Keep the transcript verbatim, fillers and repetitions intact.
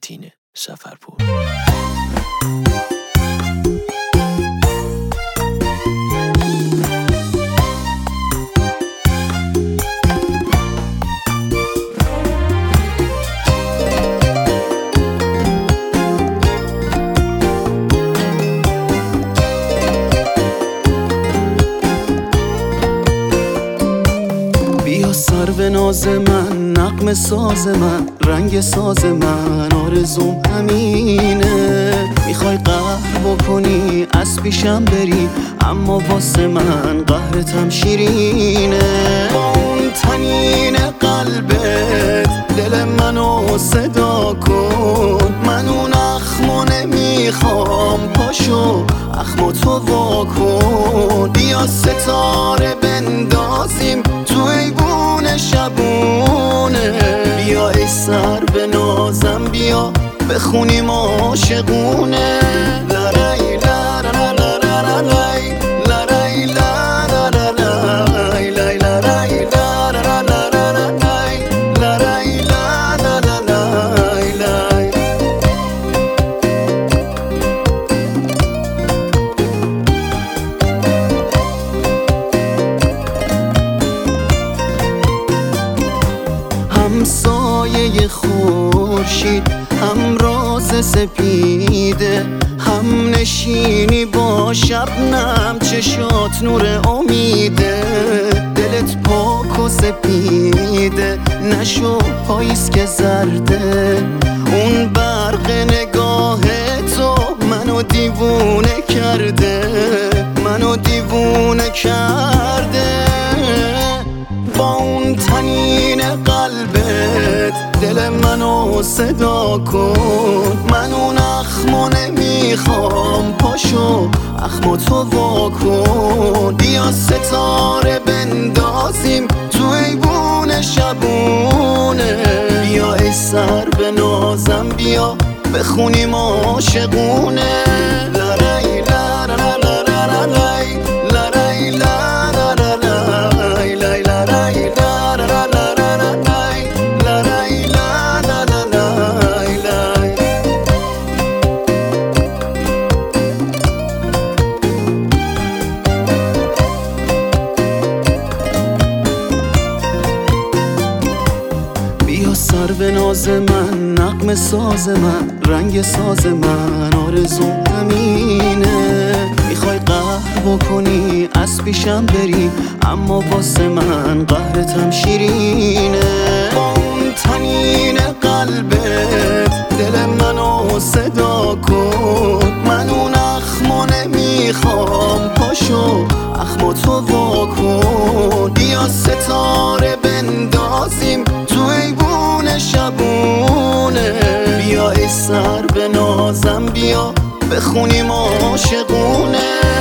متین سفرپور. سر به ناز من، نغمه ساز من، رنگ ساز من، آرزوم همینه. میخوای قهر بکنی از پیشم بری، اما واسه من قهرتم شیرینه. با اون تنین قلبت دل منو صدا کن، من اون اخمو نمیخوام، پاشو اخمو تو وا کن. بیا ستاره بندازیم تو ایوون شبونه، بیا ای سر به نازم، بیا بخونیم عاشقونه. لرای لرای لرای لرای لرای لرای لرای لرای لرای. همسایه خورشید، هم راز سپیده، هم نشینی با شبنم، چشات نور امیده. دلت پاک و سپیده، نشو پاییز که زرده. اون برق نگاه تو منو دیوونه کرده، منو دیوونه کرده. با اون تنین قلبت دل منو صدا کن، من اون اخمو نمیخوام، پاشو اخمو تو وا کن. بیا ستاره بندازیم تو ایوون شبونه، بیا ای سر به نازم، بیا بخونیم عاشقونه. لرای لرای لرای لرای سر به ناز من، نغمه ساز من، رنگ ساز من، آرزوم همینه. میخوای قهر بکنی از پیشم بری، اما واسه من قهرتم شیرینه. با اون تنین قلبت دل منو صدا کن، من اون اخمو نمیخوام، پاشو اخمو تو وا کن. بیا ستاره بندازیم تو ایوون شبونه، بیا ای سر به نازم، بیا بخونیم عاشقونه.